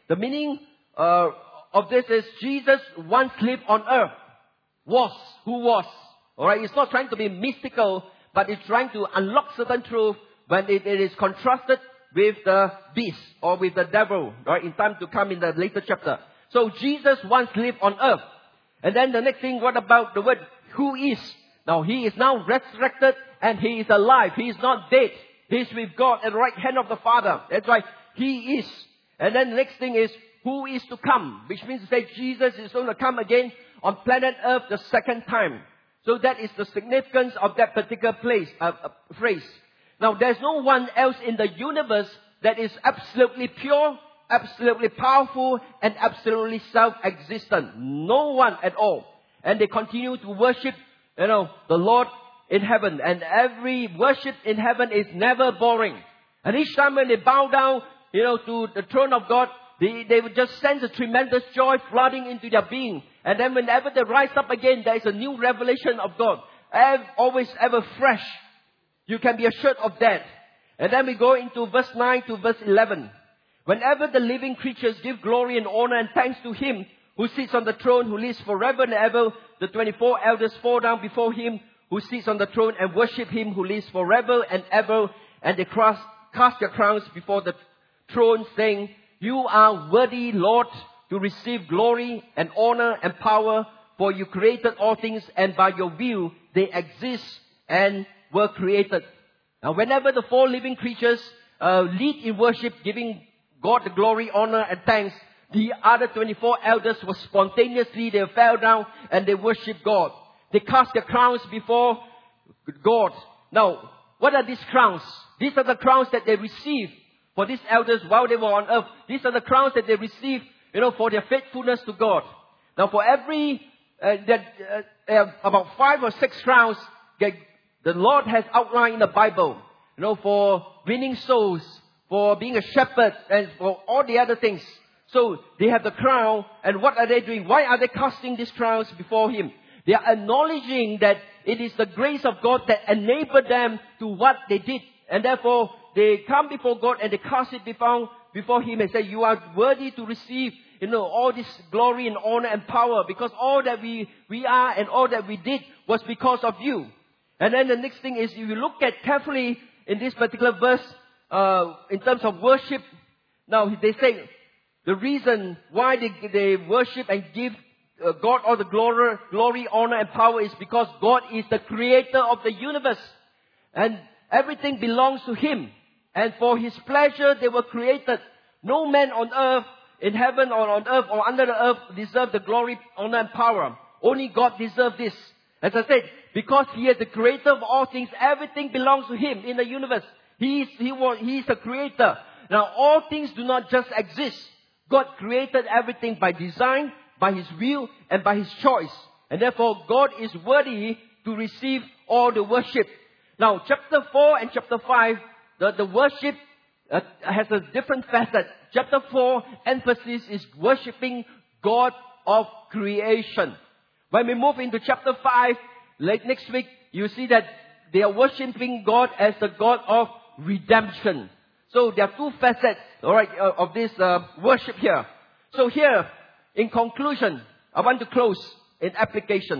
Speaker 1: the meaning uh, of this is Jesus once lived on earth. Was, who was. Alright, it's not trying to be mystical, but it's trying to unlock certain truth when it, it is contrasted with the beast or with the devil, right, in time to come in the later chapter. So Jesus once lived on earth. And then the next thing, what about the word who is? Now he is now resurrected and he is alive. He is not dead. He is with God at the right hand of the Father. That's why he is. And then the next thing is who is to come, which means to say Jesus is going to come again on planet Earth the second time. So that is the significance of that particular place, uh, uh, phrase. Now there's no one else in the universe that is absolutely pure, absolutely powerful, and absolutely self-existent. No one at all. And they continue to worship, you know, the Lord in heaven. And every worship in heaven is never boring. And each time when they bow down, you know, to the throne of God, they, they would just sense a tremendous joy flooding into their being. And then whenever they rise up again, there is a new revelation of God. Ever, always ever fresh. You can be assured of that. And then we go into verse nine to verse eleven. Whenever the living creatures give glory and honor and thanks to Him who sits on the throne, who lives forever and ever, the twenty-four elders fall down before Him who sits on the throne and worship Him who lives forever and ever. And they cast, cast their crowns before the throne, saying, You are worthy, Lord, to receive glory and honor and power, for you created all things, and by your will they exist and were created. Now, whenever the four living creatures uh, lead in worship, giving God the glory, honor, and thanks, the other twenty-four elders were spontaneously, they fell down and they worship God. They cast their crowns before God. Now, what are these crowns? These are the crowns that they received for these elders while they were on earth. These are the crowns that they received, you know, for their faithfulness to God. Now, for every, uh, that, uh, uh, about five or six crowns that the Lord has outlined in the Bible, you know, for winning souls, for being a shepherd, and for all the other things. So, they have the crown, and what are they doing? Why are they casting these crowns before Him? They are acknowledging that it is the grace of God that enabled them to what they did. And therefore, they come before God and they cast it before, before Him and say, You are worthy to receive, you know, all this glory and honor and power, because all that we, we are and all that we did was because of You. And then the next thing is, if you look at carefully in this particular verse, uh, in terms of worship, now they say, the reason why they, they worship and give uh, God all the glory, glory, honor and power is because God is the creator of the universe. And everything belongs to Him. And for His pleasure they were created. No man on earth, in heaven or on earth or under the earth deserve the glory, honor and power. Only God deserves this. As I said, because He is the creator of all things, everything belongs to Him in the universe. He is, he was, He is the creator. Now all things do not just exist. God created everything by design, by His will, and by His choice. And therefore, God is worthy to receive all the worship. Now, chapter four and chapter five, the, the worship uh, has a different facet. Chapter four, emphasis is worshipping God of creation. When we move into chapter five, like next week, you see that they are worshipping God as the God of redemption. So there are two facets, all right, uh, of this uh, worship here. So here, in conclusion, I want to close in application.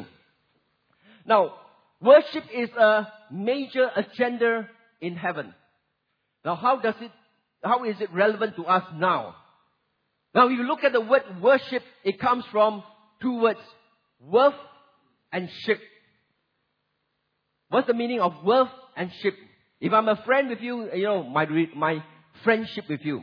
Speaker 1: Now, worship is a major agenda in heaven. Now, how does it, how is it relevant to us now? Now, if you look at the word worship, it comes from two words, worth and ship. What's the meaning of worth and ship? If I'm a friend with you, you know, my, my friendship with you.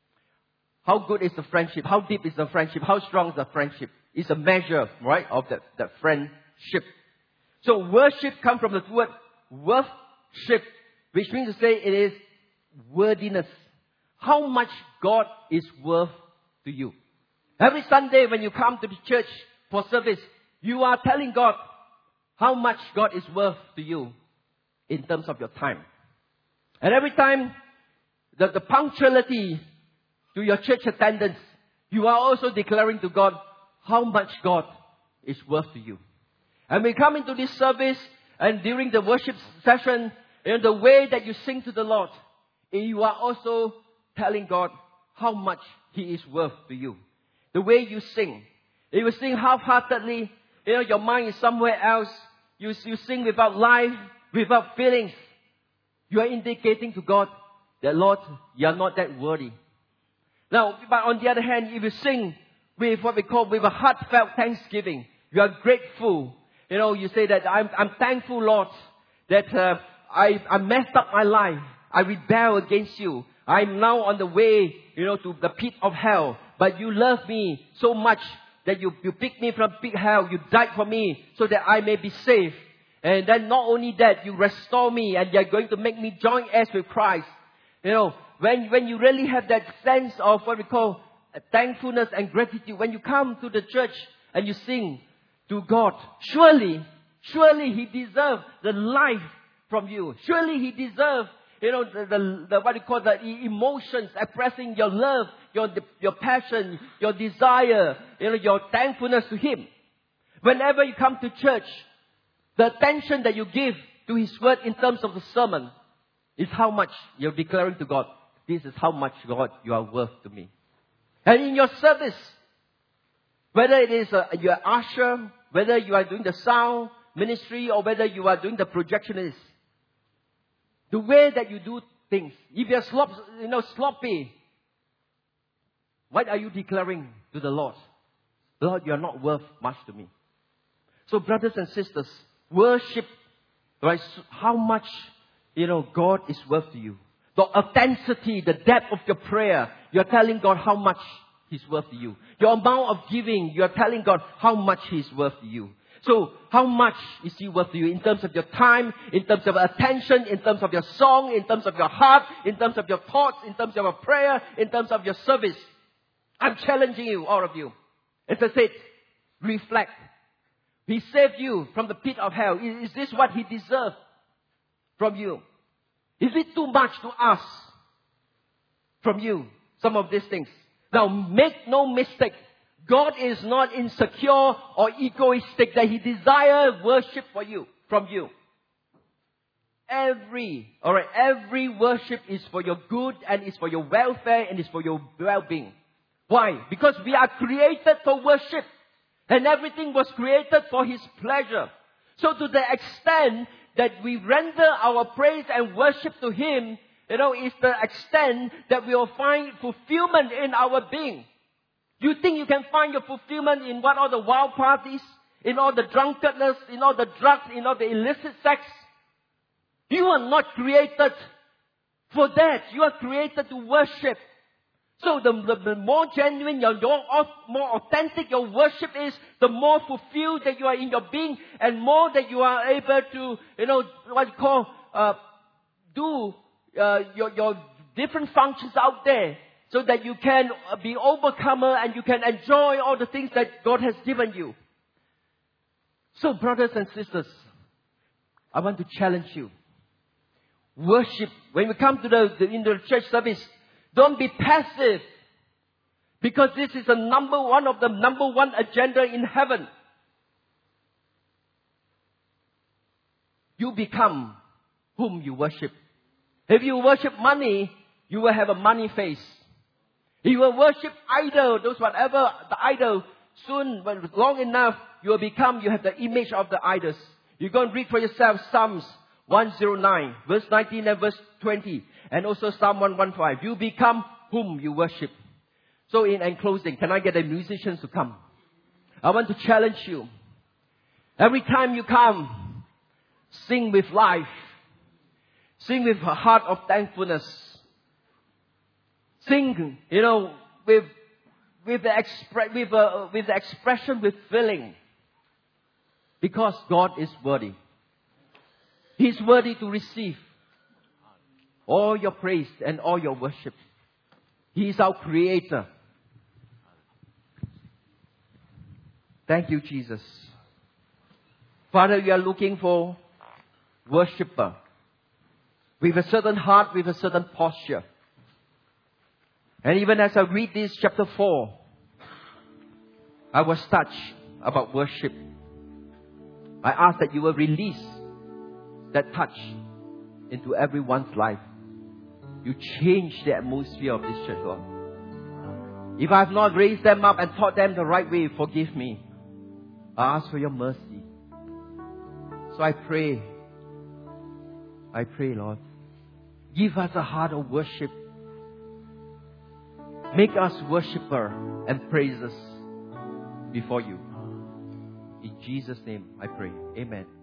Speaker 1: How good is the friendship? How deep is the friendship? How strong is the friendship? It's a measure, right, of that, that friendship. So worship comes from the word worthship, which means to say it is worthiness. How much God is worth to you. Every Sunday when you come to the church for service, you are telling God how much God is worth to you in terms of your time. And every time, the, the punctuality to your church attendance, you are also declaring to God how much God is worth to you. And we come into this service, and during the worship session, in the way that you sing to the Lord, you are also telling God how much He is worth to you. The way you sing. If you sing half-heartedly, you know, your mind is somewhere else. You, you sing without life, without feelings. You are indicating to God that, Lord, you are not that worthy. Now, but on the other hand, if you sing with what we call with a heartfelt thanksgiving, you are grateful. You know, you say that I'm, I'm thankful, Lord, that uh, I, I messed up my life. I rebel against you. I'm now on the way, you know, to the pit of hell. But you love me so much that you, you picked me from pit hell. You died for me so that I may be saved. And then not only that, you restore me and you're going to make me join heirs with Christ. You know, when, when you really have that sense of what we call thankfulness and gratitude, when you come to the church and you sing to God, surely, surely He deserves the life from you. Surely He deserves, you know, the, the, the what you call the emotions, expressing your love, your, your passion, your desire, you know, your thankfulness to Him. Whenever you come to church, the attention that you give to His word in terms of the sermon is how much you're declaring to God, this is how much, God, you are worth to me. And in your service, whether it is a, you're an usher, whether you are doing the sound ministry, or whether you are doing the projectionist, the way that you do things, if you're slop, you know, sloppy, what are you declaring to the Lord? Lord, you are not worth much to me. So brothers and sisters, worship, right? How much, you know, God is worth to you. The authenticity, the depth of your prayer, you're telling God how much He's worth to you. Your amount of giving, you're telling God how much He's worth to you. So, how much is He worth to you in terms of your time, in terms of attention, in terms of your song, in terms of your heart, in terms of your thoughts, in terms of your prayer, in terms of your service? I'm challenging you, all of you. As I said, reflect. He saved you from the pit of hell. Is this what He deserves from you? Is it too much to ask from you, some of these things? Now, make no mistake. God is not insecure or egoistic that He desires worship for you, from you. Every, alright, every worship is for your good and is for your welfare and is for your well-being. Why? Because we are created for worship. And everything was created for His pleasure. So to the extent that we render our praise and worship to Him, you know, is the extent that we will find fulfillment in our being. You think you can find your fulfillment in what all the wild parties, in all the drunkenness, in all the drugs, in all the illicit sex? You are not created for that. You are created to worship. So the, the, the more genuine, your, your, more authentic your worship is, the more fulfilled that you are in your being, and more that you are able to, you know, what you call, uh, do uh, your, your different functions out there, so that you can be overcomer and you can enjoy all the things that God has given you. So brothers and sisters, I want to challenge you. Worship, when we come to the, the in the church service, don't be passive. Because this is the number one of the number one agenda in heaven. You become whom you worship. If you worship money, you will have a money face. If you will worship idol, those whatever the idol, soon, when long enough, you will become, you have the image of the idols. You go and read for yourself Psalms one oh nine, verse nineteen and verse twenty. And also Psalm one fifteen. You become whom you worship. So in, in closing, can I get the musicians to come? I want to challenge you. Every time you come, sing with life. Sing with a heart of thankfulness. Sing, you know, with with the expre- with a, with the expression, with feeling. Because God is worthy. He's worthy to receive all your praise and all your worship. He is our Creator. Thank you, Jesus. Father, we are looking for worshipper with a certain heart, with a certain posture. And even as I read this chapter four, I was touched about worship. I ask that you will release that touch into everyone's life. You change the atmosphere of this church, Lord. If I have not raised them up and taught them the right way, forgive me. I ask for your mercy. So I pray, I pray, Lord, give us a heart of worship. Make us worshiper and praisers before you. In Jesus' name I pray. Amen.